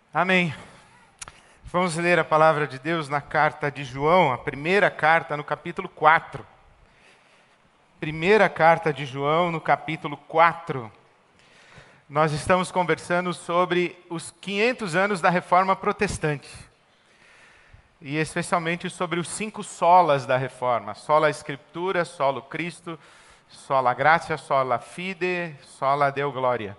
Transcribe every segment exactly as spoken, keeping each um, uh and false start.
Amém. Vamos ler a palavra de Deus na carta de João, a primeira carta, no capítulo quatro. Primeira carta de João, no capítulo quatro. Nós estamos conversando sobre os quinhentos anos da Reforma Protestante. E especialmente sobre os cinco solas da Reforma. Sola Escritura, solo Cristo, sola Gratia, sola Fide, sola Deo Gloria.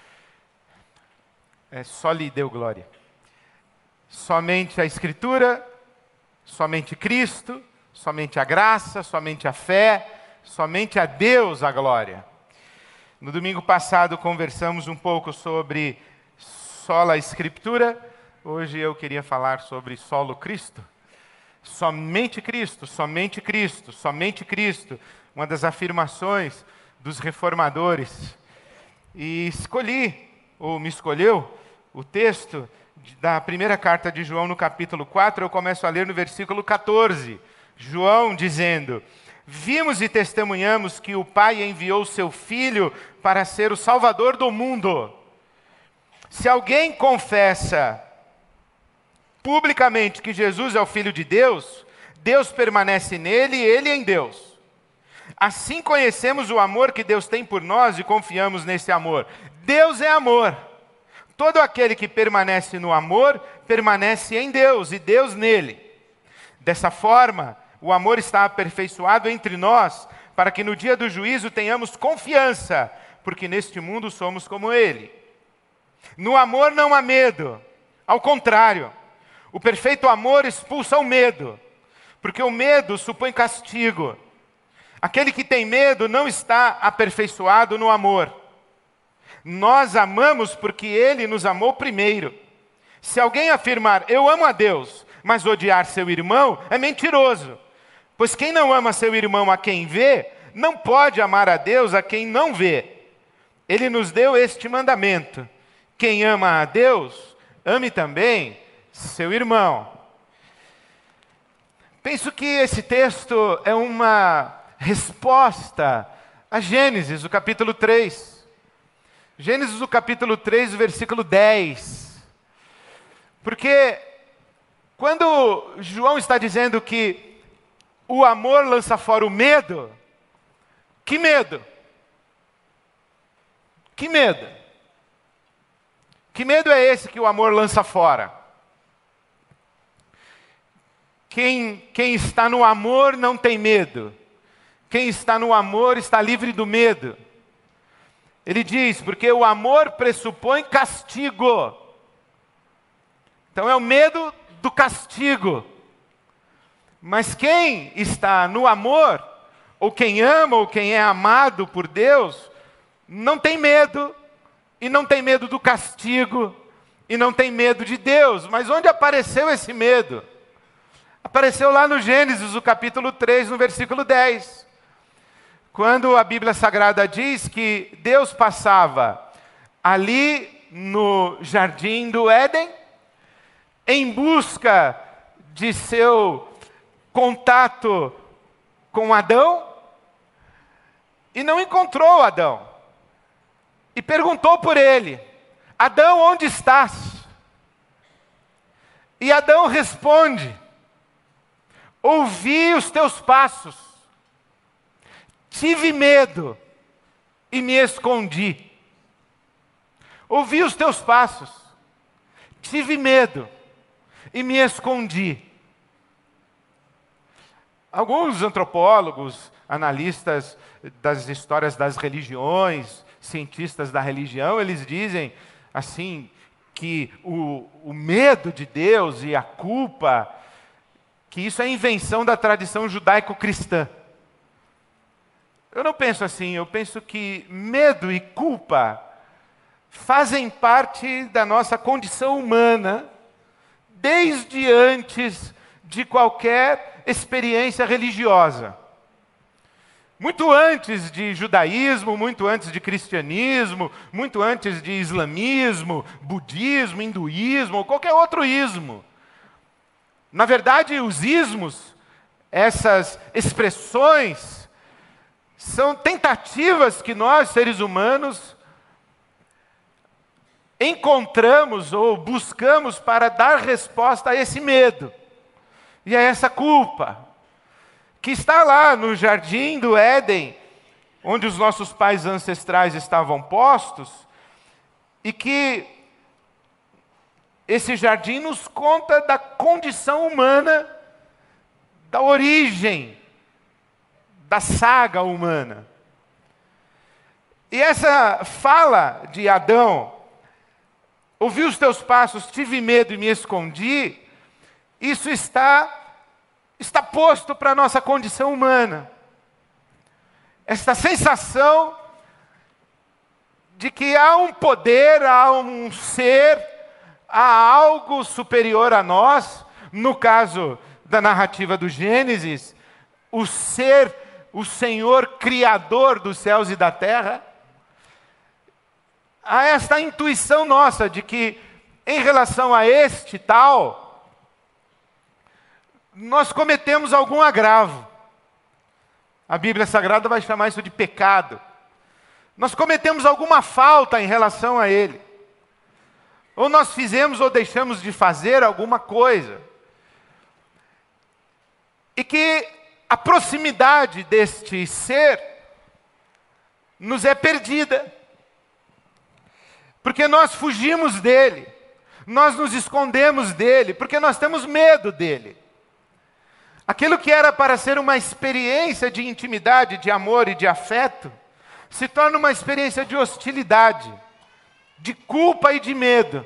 É, só lhe deu glória. Somente a Escritura, somente Cristo, somente a graça, somente a fé, somente a Deus a glória. No domingo passado conversamos um pouco sobre sola Escritura, hoje eu queria falar sobre solo Cristo. Somente Cristo, somente Cristo, somente Cristo, uma das afirmações dos reformadores. E escolhi, ou me escolheu, o texto da primeira carta de João no capítulo quatro, eu começo a ler no versículo catorze. João dizendo: vimos e testemunhamos que o Pai enviou seu Filho para ser o Salvador do mundo. Se alguém confessa publicamente que Jesus é o Filho de Deus, Deus permanece nele e ele em Deus. Assim conhecemos o amor que Deus tem por nós e confiamos nesse amor. Deus é amor. Todo aquele que permanece no amor, permanece em Deus e Deus nele. Dessa forma, o amor está aperfeiçoado entre nós, para que no dia do juízo tenhamos confiança, porque neste mundo somos como ele. No amor não há medo, ao contrário, o perfeito amor expulsa o medo, porque o medo supõe castigo. Aquele que tem medo não está aperfeiçoado no amor. Nós amamos porque Ele nos amou primeiro. Se alguém afirmar, eu amo a Deus, mas odiar seu irmão, é mentiroso. Pois quem não ama seu irmão a quem vê, não pode amar a Deus a quem não vê. Ele nos deu este mandamento: quem ama a Deus, ame também seu irmão. Penso que esse texto é uma resposta a Gênesis, o capítulo três. Gênesis, o capítulo três, o versículo dez. Porque quando João está dizendo que o amor lança fora o medo, que medo? Que medo? Que medo é esse que o amor lança fora? Quem, quem está no amor não tem medo. Quem está no amor está livre do medo. Ele diz, porque o amor pressupõe castigo. Então é o medo do castigo. Mas quem está no amor, ou quem ama, ou quem é amado por Deus, não tem medo, e não tem medo do castigo, e não tem medo de Deus. Mas onde apareceu esse medo? Apareceu lá no Gênesis, o capítulo três, no versículo dez. Quando a Bíblia Sagrada diz que Deus passava ali no jardim do Éden, em busca de seu contato com Adão, e não encontrou Adão. E perguntou por ele: Adão, onde estás? E Adão responde: ouvi os teus passos. Tive medo e me escondi. Ouvi os teus passos. Tive medo e me escondi. Alguns antropólogos, analistas das histórias das religiões, cientistas da religião, eles dizem assim, que o, o medo de Deus e a culpa, que isso é invenção da tradição judaico-cristã. Eu não penso assim, eu penso que medo e culpa fazem parte da nossa condição humana desde antes de qualquer experiência religiosa. Muito antes de judaísmo, muito antes de cristianismo, muito antes de islamismo, budismo, hinduísmo ou qualquer outro ismo. Na verdade, os ismos, essas expressões, são tentativas que nós, seres humanos, encontramos ou buscamos para dar resposta a esse medo e a essa culpa, que está lá no jardim do Éden, onde os nossos pais ancestrais estavam postos, e que esse jardim nos conta da condição humana, da origem, da saga humana. E essa fala de Adão, ouvi os teus passos, tive medo e me escondi, isso está, está posto para a nossa condição humana. Esta sensação de que há um poder, há um ser, há algo superior a nós, no caso da narrativa do Gênesis, o ser, o Senhor Criador dos céus e da terra. Há esta intuição nossa de que, em relação a este tal, nós cometemos algum agravo. A Bíblia Sagrada vai chamar isso de pecado. Nós cometemos alguma falta em relação a ele. Ou nós fizemos ou deixamos de fazer alguma coisa. E que a proximidade deste ser nos é perdida. Porque nós fugimos dele, nós nos escondemos dele, porque nós temos medo dele. Aquilo que era para ser uma experiência de intimidade, de amor e de afeto, se torna uma experiência de hostilidade, de culpa e de medo.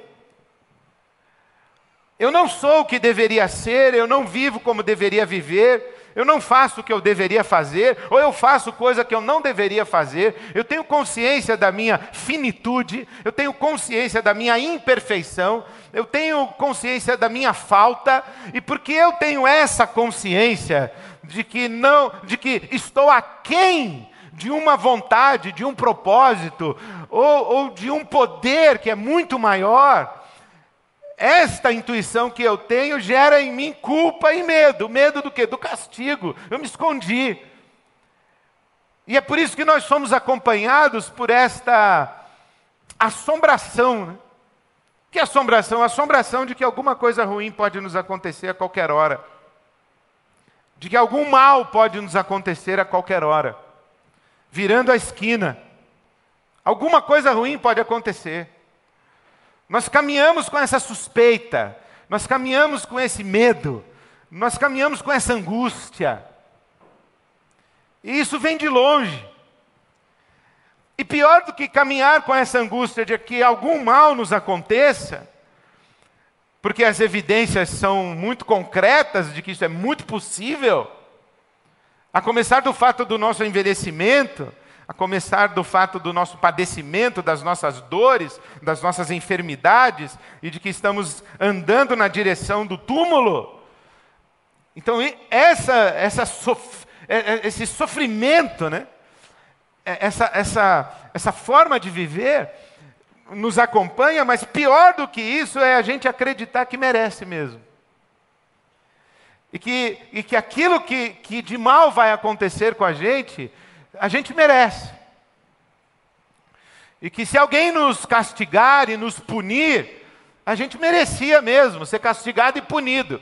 Eu não sou o que deveria ser, eu não vivo como deveria viver, eu não faço o que eu deveria fazer, ou eu faço coisa que eu não deveria fazer, eu tenho consciência da minha finitude, eu tenho consciência da minha imperfeição, eu tenho consciência da minha falta, e porque eu tenho essa consciência de que, não, de que estou aquém de uma vontade, de um propósito, ou, ou de um poder que é muito maior, esta intuição que eu tenho gera em mim culpa e medo. Medo do quê? Do castigo. Eu me escondi. E é por isso que nós somos acompanhados por esta assombração. Né? Que assombração? Assombração de que alguma coisa ruim pode nos acontecer a qualquer hora. De que algum mal pode nos acontecer a qualquer hora. Virando a esquina. Alguma coisa ruim pode acontecer. Nós caminhamos com essa suspeita, nós caminhamos com esse medo, nós caminhamos com essa angústia. E isso vem de longe. E pior do que caminhar com essa angústia de que algum mal nos aconteça, porque as evidências são muito concretas de que isso é muito possível, a começar do fato do nosso envelhecimento, a começar do fato do nosso padecimento, das nossas dores, das nossas enfermidades, e de que estamos andando na direção do túmulo. Então, essa, essa sof... esse sofrimento, né? essa, essa, essa forma de viver, nos acompanha, mas pior do que isso é a gente acreditar que merece mesmo. E que, e que aquilo que, que de mal vai acontecer com a gente, a gente merece. E que se alguém nos castigar e nos punir, a gente merecia mesmo ser castigado e punido.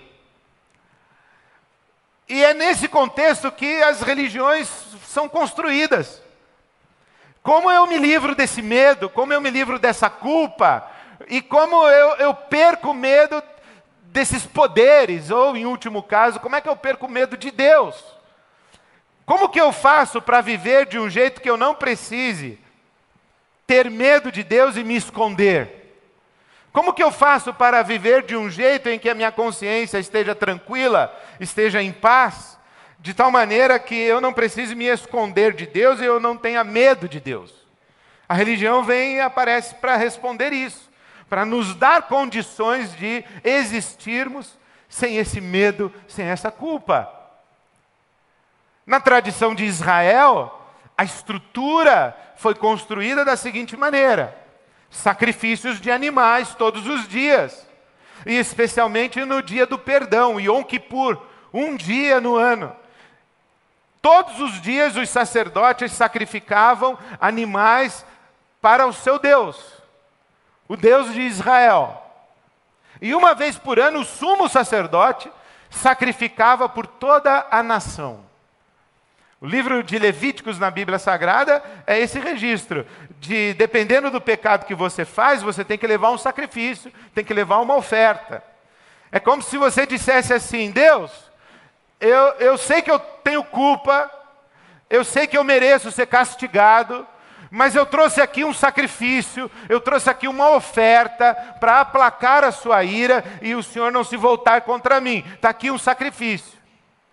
E é nesse contexto que as religiões são construídas. Como eu me livro desse medo, como eu me livro dessa culpa, e como eu, eu perco o medo desses poderes, ou em último caso, como é que eu perco o medo de Deus? Como que eu faço para viver de um jeito que eu não precise ter medo de Deus e me esconder? Como que eu faço para viver de um jeito em que a minha consciência esteja tranquila, esteja em paz, de tal maneira que eu não precise me esconder de Deus e eu não tenha medo de Deus? A religião vem e aparece para responder isso, para nos dar condições de existirmos sem esse medo, sem essa culpa. Na tradição de Israel, a estrutura foi construída da seguinte maneira: sacrifícios de animais todos os dias, e especialmente no dia do perdão, Yom Kippur, um dia no ano. Todos os dias os sacerdotes sacrificavam animais para o seu Deus. o Deus de Israel. E uma vez por ano, o sumo sacerdote sacrificava por toda a nação. O livro de Levíticos na Bíblia Sagrada é esse registro de, dependendo do pecado que você faz, você tem que levar um sacrifício, tem que levar uma oferta. É como se você dissesse assim: Deus, eu, eu sei que eu tenho culpa, eu sei que eu mereço ser castigado, mas eu trouxe aqui um sacrifício, eu trouxe aqui uma oferta para aplacar a sua ira e o Senhor não se voltar contra mim. Está aqui um sacrifício.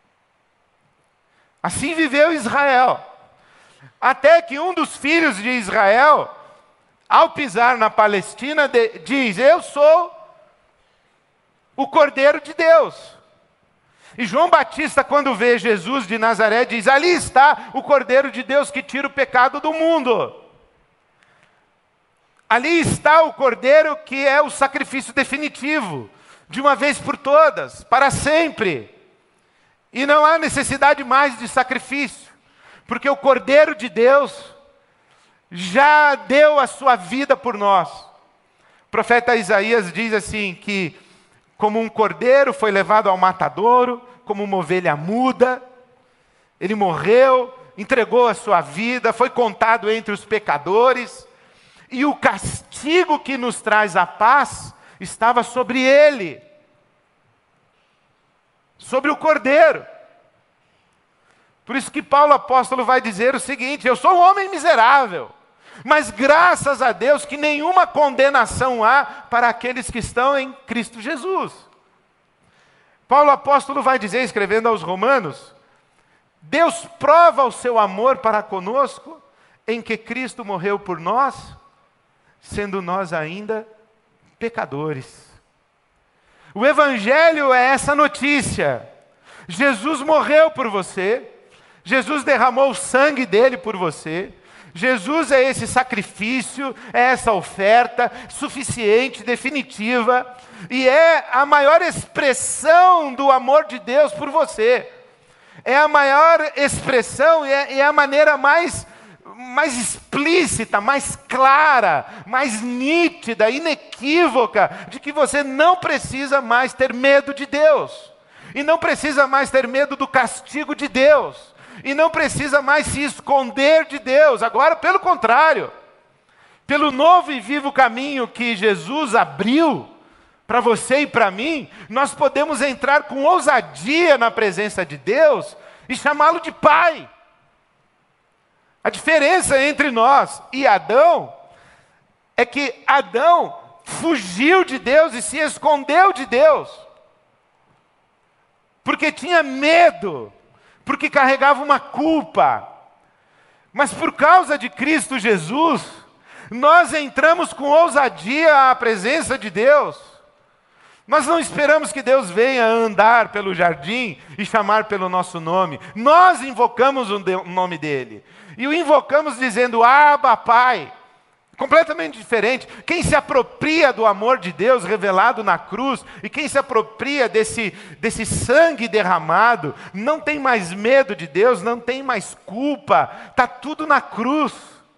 Assim viveu Israel. Até que um dos filhos de Israel, ao pisar na Palestina, de, diz: eu sou o Cordeiro de Deus. E João Batista, quando vê Jesus de Nazaré, diz: ali está o Cordeiro de Deus que tira o pecado do mundo. Ali está o Cordeiro que é o sacrifício definitivo, de uma vez por todas, para sempre. E não há necessidade mais de sacrifício, porque o Cordeiro de Deus já deu a sua vida por nós. O profeta Isaías diz assim que, como um cordeiro foi levado ao matadouro, como uma ovelha muda, ele morreu, entregou a sua vida, foi contado entre os pecadores, e o castigo que nos traz a paz estava sobre ele, sobre o Cordeiro. Por isso que Paulo apóstolo vai dizer o seguinte: eu sou um homem miserável, mas graças a Deus que nenhuma condenação há para aqueles que estão em Cristo Jesus. Paulo apóstolo vai dizer, escrevendo aos Romanos: Deus prova o seu amor para conosco em que Cristo morreu por nós, sendo nós ainda pecadores. O Evangelho é essa notícia. Jesus morreu por você, Jesus derramou o sangue dele por você, Jesus é esse sacrifício, é essa oferta suficiente, definitiva, e é a maior expressão do amor de Deus por você. É a maior expressão e é, é a maneira mais, mais explícita, mais clara, mais nítida, inequívoca, de que você não precisa mais ter medo de Deus. E não precisa mais ter medo do castigo de Deus. E não precisa mais se esconder de Deus. Agora, pelo contrário, pelo novo e vivo caminho que Jesus abriu para você e para mim, nós podemos entrar com ousadia na presença de Deus e chamá-lo de Pai. A diferença entre nós e Adão é que Adão fugiu de Deus e se escondeu de Deus, porque tinha medo, porque carregava uma culpa. Mas por causa de Cristo Jesus, nós entramos com ousadia à presença de Deus. Nós não esperamos que Deus venha andar pelo jardim e chamar pelo nosso nome. Nós invocamos o nome dele. E o invocamos dizendo: Abba, Pai. Completamente diferente. Quem se apropria do amor de Deus revelado na cruz, e quem se apropria desse, desse sangue derramado, não tem mais medo de Deus, não tem mais culpa. Está tudo na cruz.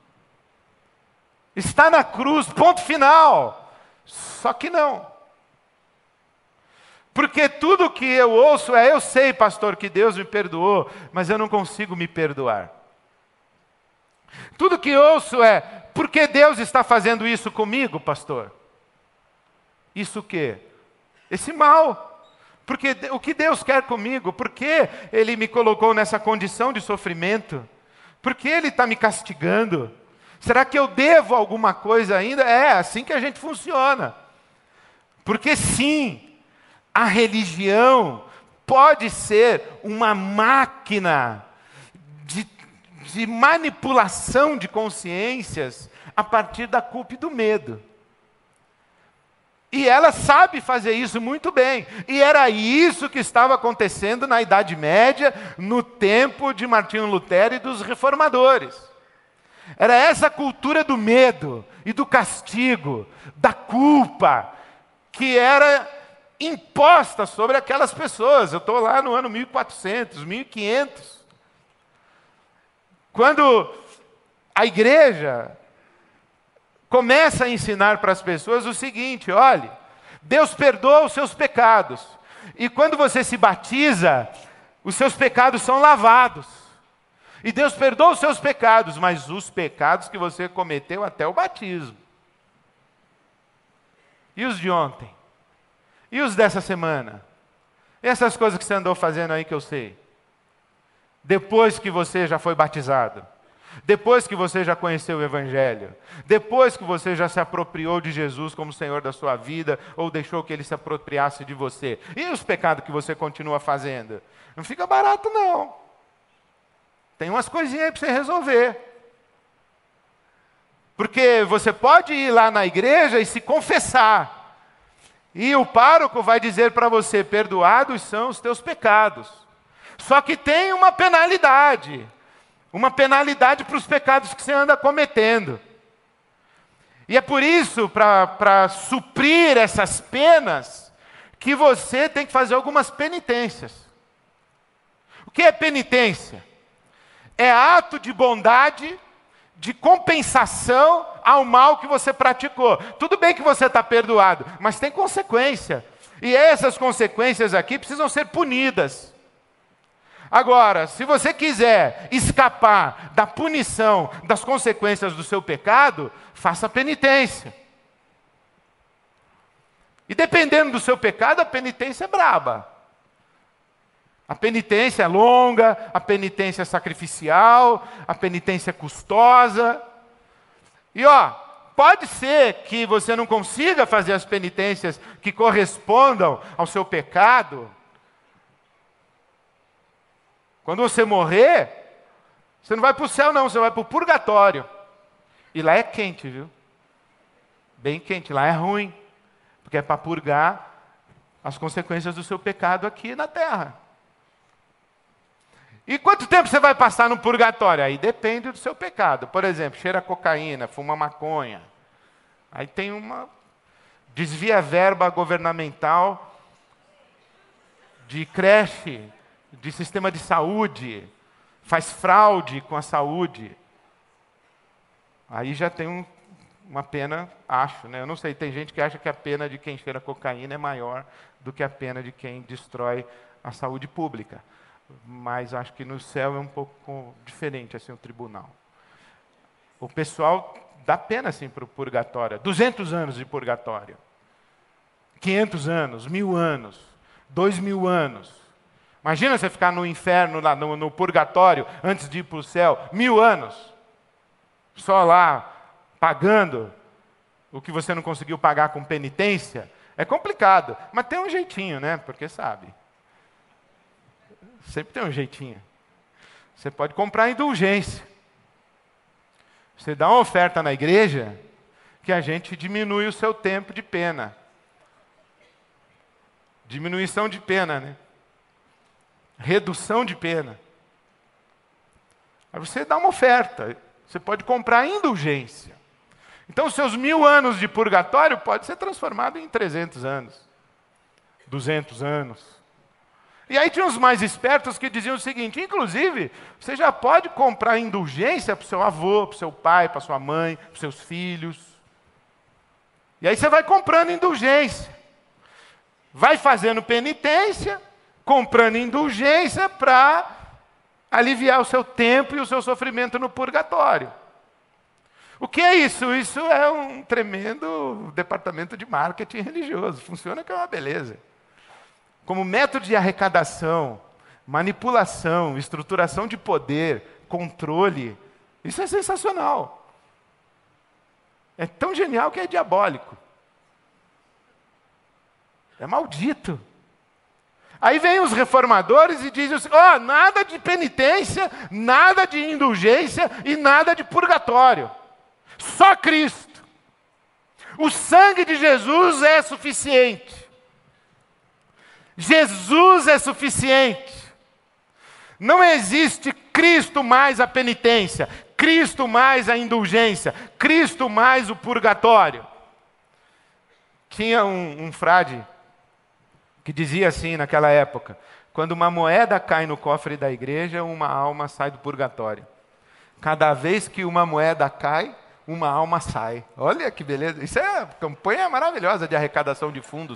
Está na cruz, ponto final. Só que não. Porque tudo que eu ouço é: eu sei, pastor, que Deus me perdoou, mas eu não consigo me perdoar. Tudo que ouço é: por que Deus está fazendo isso comigo, pastor? Isso o quê? Esse mal. Porque o que Deus quer comigo? Por que Ele me colocou nessa condição de sofrimento? Por que Ele está me castigando? Será que eu devo alguma coisa ainda? É assim que a gente funciona. Porque sim, a religião pode ser uma máquina de, de manipulação de consciências a partir da culpa e do medo. E ela sabe fazer isso muito bem. E era isso que estava acontecendo na Idade Média, no tempo de Martinho Lutero e dos reformadores. Era essa cultura do medo e do castigo, da culpa, que era imposta sobre aquelas pessoas. Eu estou lá no ano mil e quatrocentos, mil e quinhentos. Quando a igreja Começa a ensinar para as pessoas o seguinte: olhe, Deus perdoa os seus pecados. E quando você se batiza, os seus pecados são lavados. E Deus perdoa os seus pecados, mas os pecados que você cometeu até o batismo. E os de ontem? E os dessa semana? E essas coisas que você andou fazendo aí que eu sei? Depois que você já foi batizado, depois que você já conheceu o Evangelho, depois que você já se apropriou de Jesus como Senhor da sua vida, ou deixou que Ele se apropriasse de você, e os pecados que você continua fazendo? Não fica barato não. Tem umas coisinhas aí para você resolver. Porque você pode ir lá na igreja e se confessar, e o pároco vai dizer para você: perdoados são os teus pecados. Só que tem uma penalidade. Uma penalidade para os pecados que você anda cometendo. E é por isso, para suprir essas penas, que você tem que fazer algumas penitências. O que é penitência? É ato de bondade, de compensação ao mal que você praticou. Tudo bem que você está perdoado, mas tem consequência. E essas consequências aqui precisam ser punidas. Agora, se você quiser escapar da punição, das consequências do seu pecado, faça penitência. E dependendo do seu pecado, a penitência é braba. A penitência é longa, a penitência é sacrificial, a penitência é custosa. E ó, pode ser que você não consiga fazer as penitências que correspondam ao seu pecado. Quando você morrer, você não vai para o céu não, você vai para o purgatório. E lá é quente, viu? Bem quente, lá é ruim. Porque é para purgar as consequências do seu pecado aqui na terra. E quanto tempo você vai passar no purgatório? Aí depende do seu pecado. Por exemplo, cheira cocaína, fuma maconha. Aí tem uma... desvia verba governamental de creche, de sistema de saúde, faz fraude com a saúde. Aí já tem um, uma pena, acho, né? Eu não sei, tem gente que acha que a pena de quem cheira cocaína é maior do que a pena de quem destrói a saúde pública. Mas acho que no céu é um pouco diferente, assim, o tribunal. O pessoal dá pena, assim, para o purgatório. duzentos anos de purgatório. quinhentos anos, mil anos, dois mil anos. Imagina você ficar no inferno, lá, no, no purgatório, antes de ir para o céu, mil anos. Só lá, pagando o que você não conseguiu pagar com penitência. É complicado, mas tem um jeitinho, né? Porque sabe. Sempre tem um jeitinho. Você pode comprar indulgência. Você dá uma oferta na igreja que a gente diminui o seu tempo de pena. Diminuição de pena, né? Redução de pena. Aí você dá uma oferta. Você pode comprar indulgência. Então, os seus mil anos de purgatório pode ser transformado em trezentos anos. duzentos anos. E aí tinha os mais espertos que diziam o seguinte: inclusive, você já pode comprar indulgência para o seu avô, para o seu pai, para a sua mãe, para os seus filhos. E aí você vai comprando indulgência. Vai fazendo penitência, comprando indulgência para aliviar o seu tempo e o seu sofrimento no purgatório. O que é isso? Isso é um tremendo departamento de marketing religioso. Funciona que é uma beleza. Como método de arrecadação, manipulação, estruturação de poder, controle. Isso é sensacional. É tão genial que é diabólico. É maldito. Aí vem os reformadores e dizem assim: ó, oh, nada de penitência, nada de indulgência e nada de purgatório. Só Cristo. O sangue de Jesus é suficiente. Jesus é suficiente. Não existe Cristo mais a penitência, Cristo mais a indulgência, Cristo mais o purgatório. Tinha um, um frade que dizia assim naquela época: quando uma moeda cai no cofre da igreja, uma alma sai do purgatório. Cada vez que uma moeda cai, uma alma sai. Olha que beleza. Isso é campanha maravilhosa de arrecadação de fundos.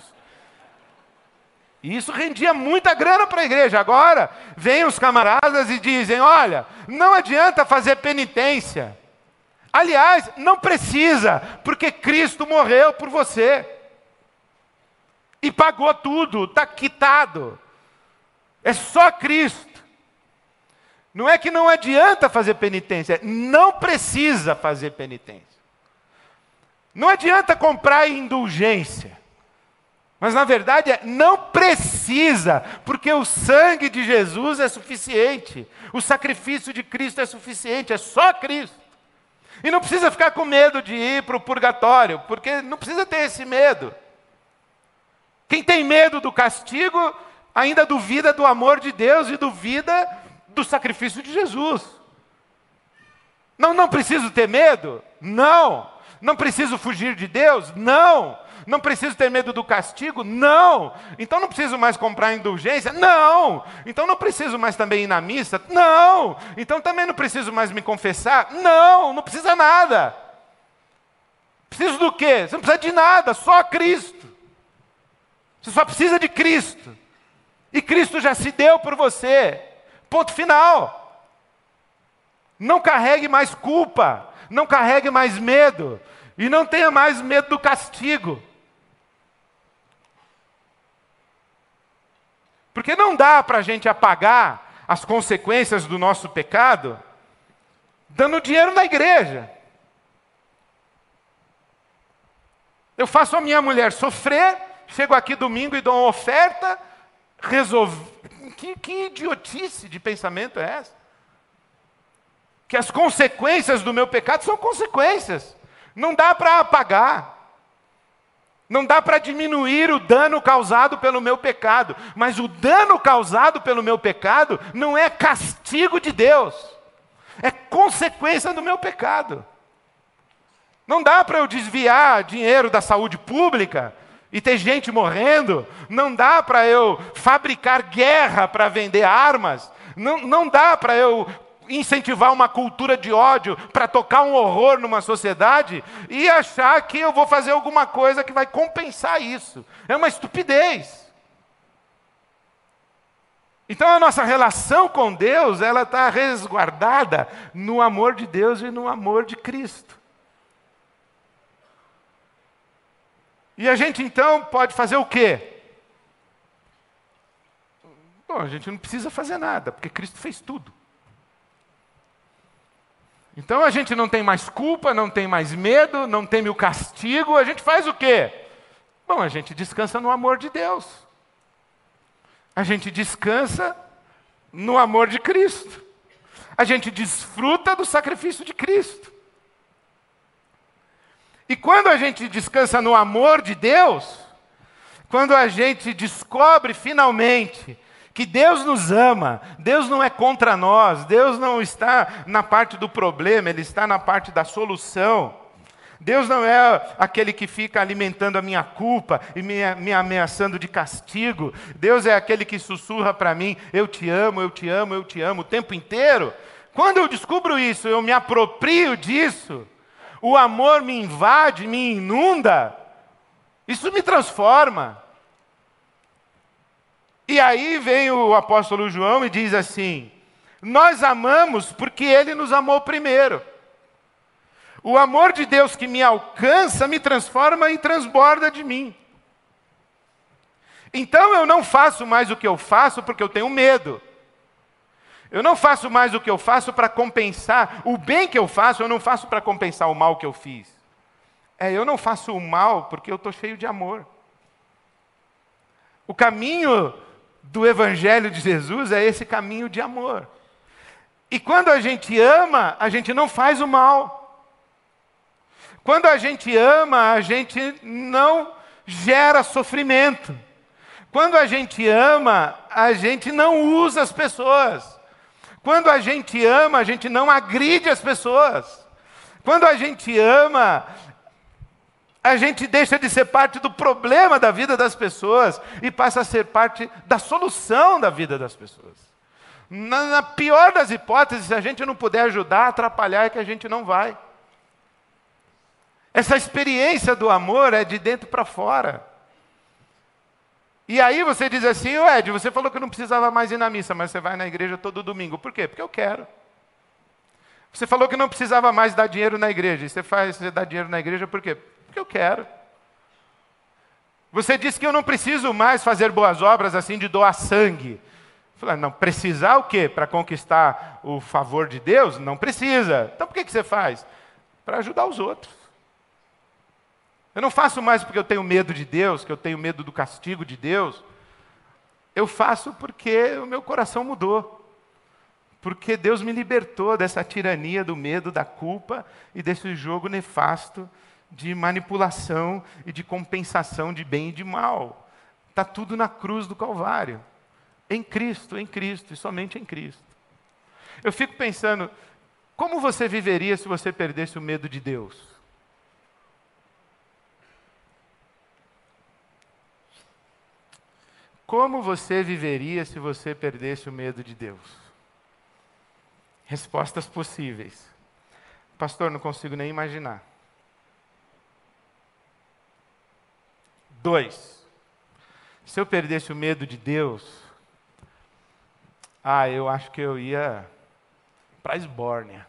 E isso rendia muita grana para a igreja. Agora, vêm os camaradas e dizem, olha, não adianta fazer penitência. Aliás, não precisa, porque Cristo morreu por você. E pagou tudo, está quitado. É só Cristo. Não é que não adianta fazer penitência, não precisa fazer penitência. Não adianta comprar indulgência. Mas na verdade é, não precisa, porque o sangue de Jesus é suficiente. O sacrifício de Cristo é suficiente, é só Cristo. E não precisa ficar com medo de ir para o purgatório, porque não precisa ter esse medo. Quem tem medo do castigo, ainda duvida do amor de Deus e duvida do sacrifício de Jesus. Não, não preciso ter medo? Não. Não preciso fugir de Deus? Não. Não preciso ter medo do castigo? Não. Então não preciso mais comprar indulgência? Não. Então não preciso mais também ir na missa? Não. Então também não preciso mais me confessar? Não, não precisa nada. Preciso do quê? Você não precisa de nada, só Cristo. Você só precisa de Cristo. E Cristo já se deu por você. Ponto final. Não carregue mais culpa. Não carregue mais medo. E não tenha mais medo do castigo. Porque não dá para a gente apagar as consequências do nosso pecado dando dinheiro na igreja. Eu faço a minha mulher sofrer, chego aqui domingo e dou uma oferta, resolvo. Que, que idiotice de pensamento é essa? Que as consequências do meu pecado são consequências. Não dá para apagar. Não dá para diminuir o dano causado pelo meu pecado. Mas o dano causado pelo meu pecado não é castigo de Deus. É consequência do meu pecado. Não dá para eu desviar dinheiro da saúde pública e ter gente morrendo. Não dá para eu fabricar guerra para vender armas. Não, não dá para eu incentivar uma cultura de ódio para tocar um horror numa sociedade e achar que eu vou fazer alguma coisa que vai compensar isso. É uma estupidez. Então a nossa relação com Deus, ela está resguardada no amor de Deus e no amor de Cristo. E a gente então pode fazer o quê? Bom, a gente não precisa fazer nada, porque Cristo fez tudo. Então a gente não tem mais culpa, não tem mais medo, não teme o castigo, a gente faz o quê? Bom, a gente descansa no amor de Deus. A gente descansa no amor de Cristo. A gente desfruta do sacrifício de Cristo. E quando a gente descansa no amor de Deus, quando a gente descobre finalmente que Deus nos ama, Deus não é contra nós, Deus não está na parte do problema, Ele está na parte da solução. Deus não é aquele que fica alimentando a minha culpa e me, me ameaçando de castigo. Deus é aquele que sussurra para mim, eu te amo, eu te amo, eu te amo o tempo inteiro. Quando eu descubro isso, eu me aproprio disso, o amor me invade, me inunda, isso me transforma. E aí vem o apóstolo João e diz assim, nós amamos porque Ele nos amou primeiro. O amor de Deus que me alcança, me transforma e transborda de mim. Então eu não faço mais o que eu faço porque eu tenho medo. Eu não faço mais o que eu faço para compensar o bem que eu faço, eu não faço para compensar o mal que eu fiz. É, eu não faço o mal porque eu estou cheio de amor. O caminho do Evangelho de Jesus é esse caminho de amor. E quando a gente ama, a gente não faz o mal. Quando a gente ama, a gente não gera sofrimento. Quando a gente ama, a gente não usa as pessoas. Quando a gente ama, a gente não agride as pessoas. Quando a gente ama, a gente deixa de ser parte do problema da vida das pessoas e passa a ser parte da solução da vida das pessoas. Na, na pior das hipóteses, se a gente não puder ajudar, atrapalhar, é que a gente não vai. Essa experiência do amor é de dentro para fora. E aí você diz assim, ô Ed, você falou que eu não precisava mais ir na missa, mas você vai na igreja todo domingo. Por quê? Porque eu quero. Você falou que não precisava mais dar dinheiro na igreja. E você faz, você dá dinheiro na igreja por quê? Porque eu quero. Você disse que eu não preciso mais fazer boas obras assim de doar sangue. Eu falei, não, precisar o quê? Para conquistar o favor de Deus? Não precisa. Então por que que você faz? Para ajudar os outros. Eu não faço mais porque eu tenho medo de Deus, que eu tenho medo do castigo de Deus. Eu faço porque o meu coração mudou. Porque Deus me libertou dessa tirania do medo, da culpa e desse jogo nefasto de manipulação e de compensação de bem e de mal. Está tudo na cruz do Calvário. Em Cristo, em Cristo e somente em Cristo. Eu fico pensando, como você viveria se você perdesse o medo de Deus? Como você viveria se você perdesse o medo de Deus? Respostas possíveis. Pastor, não consigo nem imaginar. Dois. Se eu perdesse o medo de Deus, ah, eu acho que eu ia para a esbórnia.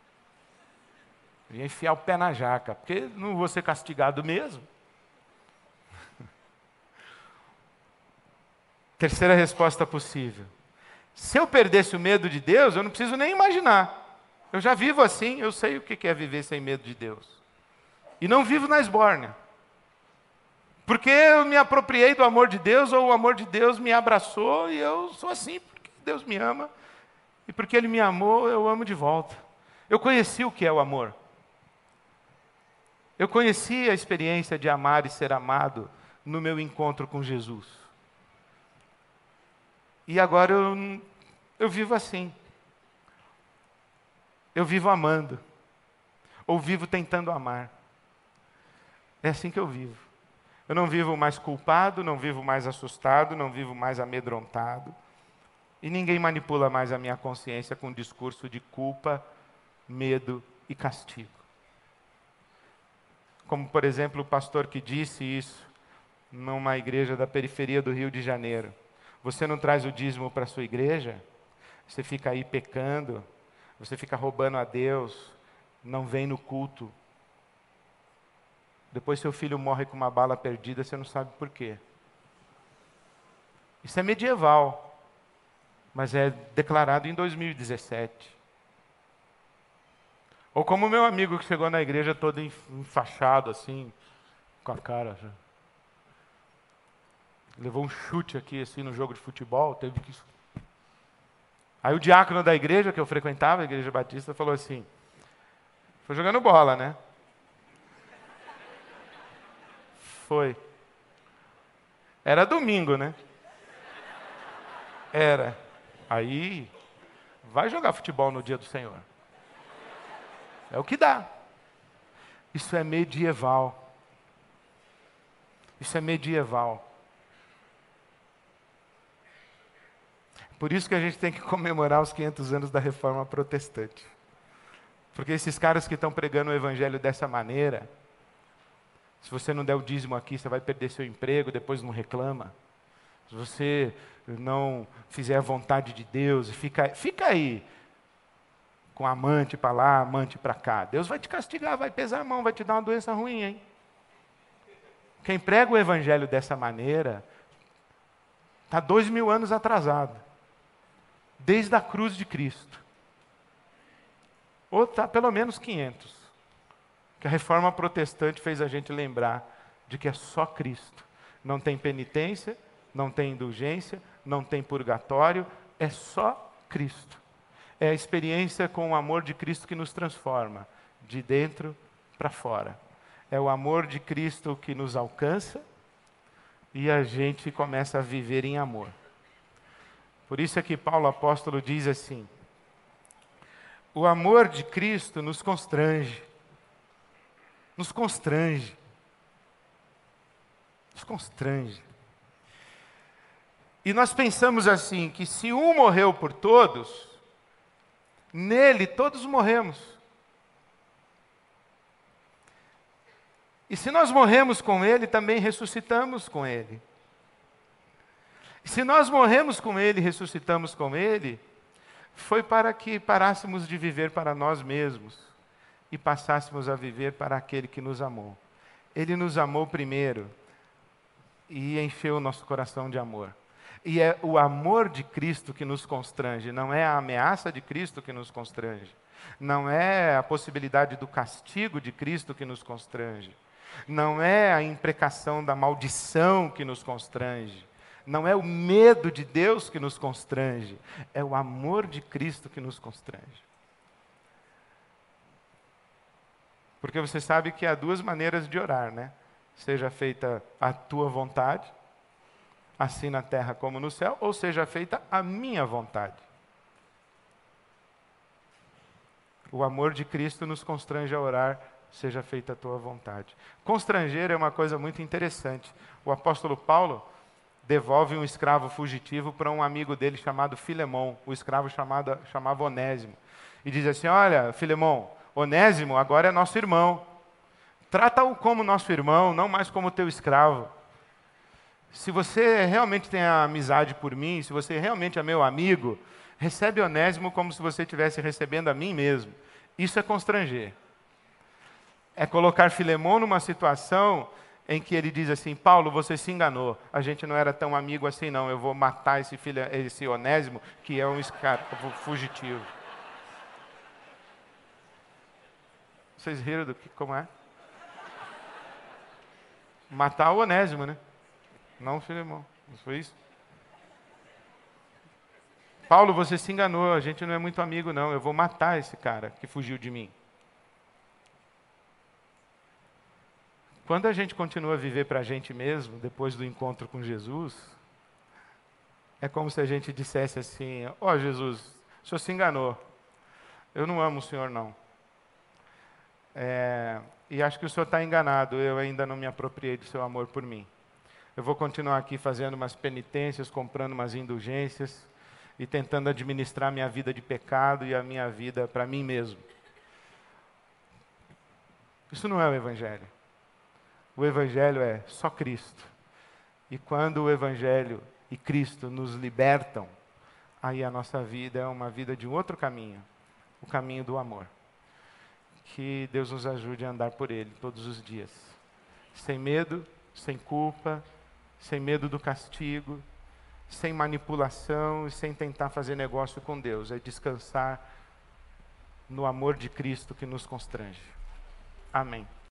Eu ia enfiar o pé na jaca, porque não vou ser castigado mesmo. Terceira resposta possível. Se eu perdesse o medo de Deus, eu não preciso nem imaginar. Eu já vivo assim, eu sei o que é viver sem medo de Deus. E não vivo na esbórnia. Porque eu me apropriei do amor de Deus, ou o amor de Deus me abraçou, e eu sou assim, porque Deus me ama. E porque Ele me amou, eu amo de volta. Eu conheci o que é o amor. Eu conheci a experiência de amar e ser amado no meu encontro com Jesus. E agora eu, eu vivo assim. Eu vivo amando. Ou vivo tentando amar. É assim que eu vivo. Eu não vivo mais culpado, não vivo mais assustado, não vivo mais amedrontado. E ninguém manipula mais a minha consciência com um discurso de culpa, medo e castigo. Como, por exemplo, o pastor que disse isso numa igreja da periferia do Rio de Janeiro. Você não traz o dízimo para a sua igreja? Você fica aí pecando? Você fica roubando a Deus? Não vem no culto? Depois seu filho morre com uma bala perdida, você não sabe por quê. Isso é medieval, mas é declarado em dois mil e dezessete. Ou como o meu amigo que chegou na igreja todo enfaixado assim, com a cara... Levou um chute aqui, assim, no jogo de futebol, teve que... Aí o diácono da igreja, que eu frequentava, a igreja batista, falou assim, foi jogando bola, né? Foi. Era domingo, né? Era. Aí, vai jogar futebol no dia do Senhor. É o que dá. Isso é medieval. Isso é medieval. Por isso que a gente tem que comemorar os quinhentos anos da Reforma Protestante. Porque esses caras que estão pregando o Evangelho dessa maneira, se você não der o dízimo aqui, você vai perder seu emprego, depois não reclama. Se você não fizer a vontade de Deus, fica, fica aí, com amante para lá, amante para cá. Deus vai te castigar, vai pesar a mão, vai te dar uma doença ruim, hein? Quem prega o Evangelho dessa maneira, está dois mil anos atrasado. Desde a cruz de Cristo. Ou está pelo menos quinhentos. Que a Reforma Protestante fez a gente lembrar de que é só Cristo. Não tem penitência, não tem indulgência, não tem purgatório, é só Cristo. É a experiência com o amor de Cristo que nos transforma, de dentro para fora. É o amor de Cristo que nos alcança e a gente começa a viver em amor. Por isso é que Paulo apóstolo diz assim, o amor de Cristo nos constrange, nos constrange, nos constrange. E nós pensamos assim, que se um morreu por todos, nele todos morremos. E se nós morremos com Ele, também ressuscitamos com Ele. E se nós morremos com Ele, ressuscitamos com Ele, foi para que parássemos de viver para nós mesmos e passássemos a viver para aquele que nos amou. Ele nos amou primeiro e encheu o nosso coração de amor. E é o amor de Cristo que nos constrange, não é a ameaça de Cristo que nos constrange, não é a possibilidade do castigo de Cristo que nos constrange, não é a imprecação da maldição que nos constrange, não é o medo de Deus que nos constrange, é o amor de Cristo que nos constrange. Porque você sabe que há duas maneiras de orar, né? Seja feita a tua vontade, assim na terra como no céu, ou seja feita a minha vontade. O amor de Cristo nos constrange a orar, seja feita a tua vontade. Constranger é uma coisa muito interessante. O apóstolo Paulo devolve um escravo fugitivo para um amigo dele chamado Filemão. O escravo chamado, chamava Onésimo. E diz assim, olha, Filemão, Onésimo agora é nosso irmão. Trata-o como nosso irmão, não mais como teu escravo. Se você realmente tem a amizade por mim, se você realmente é meu amigo, recebe Onésimo como se você estivesse recebendo a mim mesmo. Isso é constranger. É colocar Filemão numa situação em que ele diz assim, Paulo, você se enganou, a gente não era tão amigo assim não, eu vou matar esse, filho, esse Onésimo, que é um escravo fugitivo. Vocês riram do que, como é? Matar o Onésimo, né? Não o Filemão, não foi isso? Paulo, você se enganou, a gente não é muito amigo não, eu vou matar esse cara que fugiu de mim. Quando a gente continua a viver para a gente mesmo, depois do encontro com Jesus, é como se a gente dissesse assim, ó oh, Jesus, o senhor se enganou, eu não amo o senhor não. É, e acho que o senhor está enganado, eu ainda não me apropriei do seu amor por mim. Eu vou continuar aqui fazendo umas penitências, comprando umas indulgências e tentando administrar minha vida de pecado e a minha vida para mim mesmo. Isso não é o Evangelho. O Evangelho é só Cristo. E quando o Evangelho e Cristo nos libertam, aí a nossa vida é uma vida de um outro caminho, o caminho do amor. Que Deus nos ajude a andar por Ele todos os dias, sem medo, sem culpa, sem medo do castigo, sem manipulação e sem tentar fazer negócio com Deus. É descansar no amor de Cristo que nos constrange. Amém.